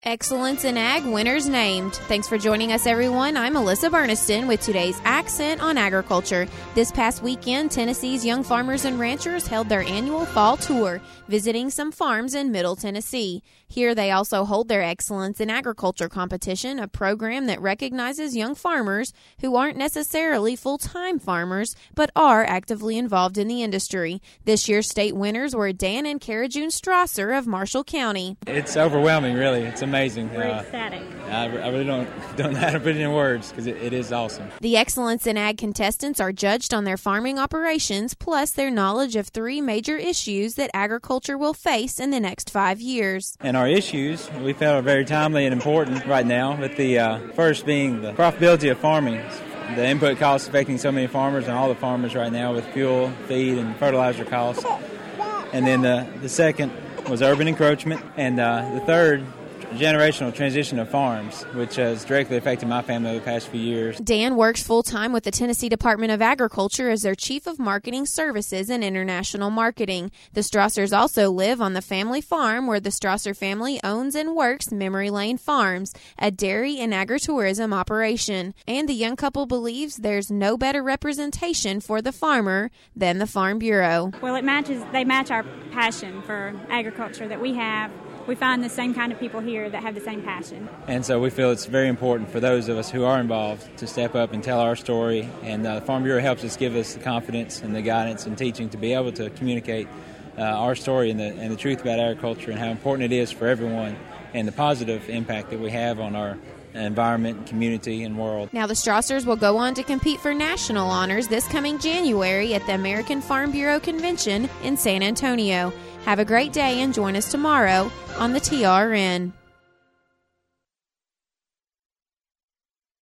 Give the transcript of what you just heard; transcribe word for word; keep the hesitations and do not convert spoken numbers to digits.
Excellence in Ag winners named. Thanks for joining us, everyone. I'm Melissa Berniston with today's Accent on Agriculture. This past weekend, Tennessee's young farmers and ranchers held their annual fall tour, visiting some farms in Middle Tennessee. Here they also hold their Excellence in Agriculture competition, a program that recognizes young farmers who aren't necessarily full-time farmers, but are actively involved in the industry. This year's state winners were Dan and Cara June Strasser of Marshall County. It's overwhelming, really. It's amazing. We're uh, ecstatic. I, I really don't don't know how to put it in words because it, it is awesome. The Excellence in Ag contestants are judged on their farming operations plus their knowledge of three major issues that agriculture will face in the next five years. And our issues we felt are very timely and important right now, with the uh, first being the profitability of farming. The input costs affecting so many farmers and all the farmers right now with fuel, feed, and fertilizer costs. And then the, the second was urban encroachment. And uh, the third, generational transition of farms, which has directly affected my family over the past few years. Dan works full-time with the Tennessee Department of Agriculture as their Chief of Marketing Services and International Marketing. The Strassers also live on the family farm where the Strasser family owns and works Memory Lane Farms, a dairy and agritourism operation. And the young couple believes there's no better representation for the farmer than the Farm Bureau. Well, it matches. They match our passion for agriculture that we have. We find the same kind of people here that have the same passion. And so we feel it's very important for those of us who are involved to step up and tell our story. And uh, the Farm Bureau helps us, give us the confidence and the guidance and teaching to be able to communicate uh, our story and the, and the truth about agriculture and how important it is for everyone and the positive impact that we have on our environment, community, and world. Now the Strassers will go on to compete for national honors this coming January at the American Farm Bureau Convention in San Antonio. Have a great day and join us tomorrow on the T R N.